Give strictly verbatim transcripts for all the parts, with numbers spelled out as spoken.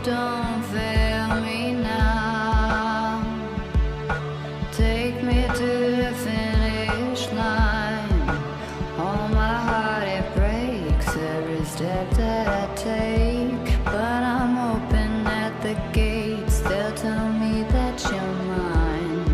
don't fail me now. Take me to the finish line. All my heart it breaks every step that I take, but I'm open at the gates. They'll tell me that you're mine.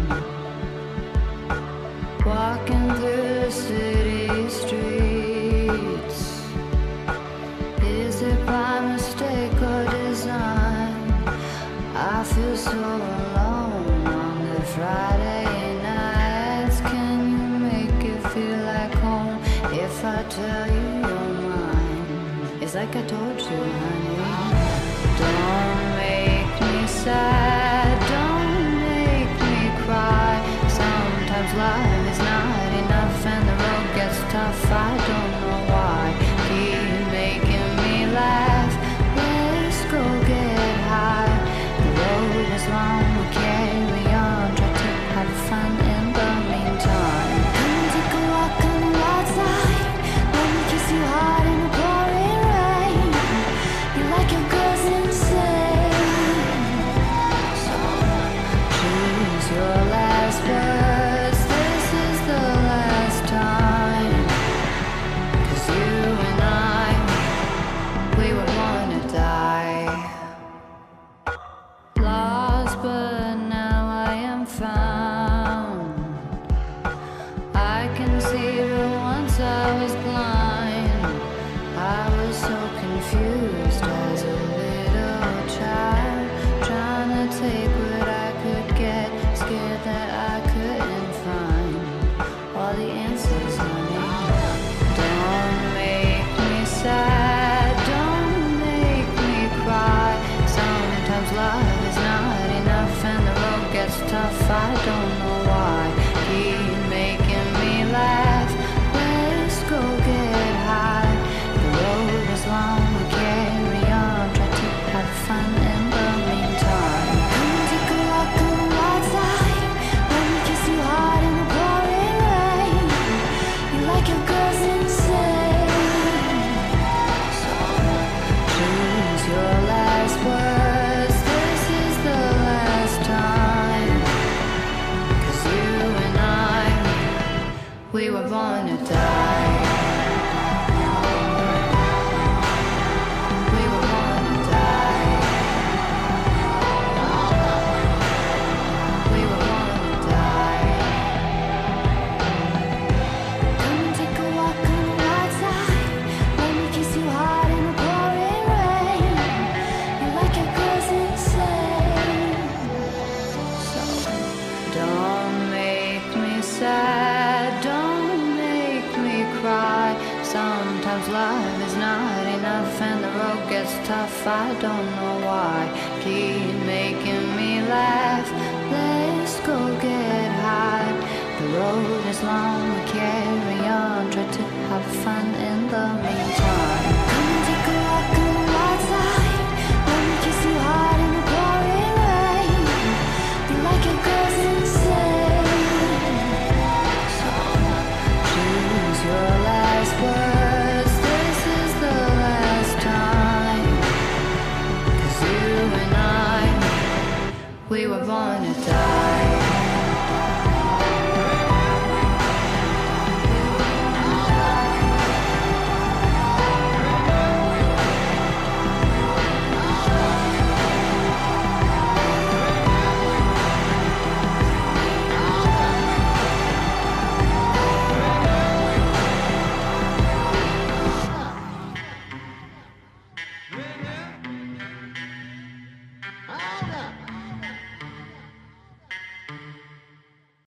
Walking through the city streets, is it by mistake or design? I feel so alone on the Friday nights. Can you make it feel like home if I tell you you're mine? It's like I told you, honey. Don't make me sad, don't make me cry. Sometimes life is not enough and the road gets tough. I don't know why. Keep making me laugh. Let's go get high. The road is long, we'll carry on. Try to have fun in the meantime. Come take a walk on the wild side. Let me kiss you hard in the pouring rain. You like your girls insane, so choose your last words. This is the last time, 'cause you and I, we were born to die. Lost, but now I am found. I can see, but once I was blind. I was so confused as a little child, trying to take what I could get, scared that I couldn't find all the answers, honey. Don't make me sad, don't make me cry. Sometimes love is not enough and the road gets tough. I don't know why. Keep making me laugh. Let's go get high. The road is long, we'll carry on. Try to have fun in the meantime. Come take a walk on the wild side. Let me kiss you hard in the pouring rain. You like your girls insane, so choose your last words. This is the last time, 'cause you and I, we were born to die. We were born to die. We were born to die. Come and take a walk on the wild side. Let me kiss you hard in the pouring rain. You like your girls insane, so don't make me sad, don't make me cry. Sometimes love is not enough and the road gets tough. I don't know why. Keep making me laugh. Let's go get high. The road is long, we carry on. Try to have fun in the meantime. Come and take a walk on the wild side. Let me kiss you hard in the pouring rain. You like your girls insane, so choose your last words. This is the last time, 'cause you and I, we were born to die.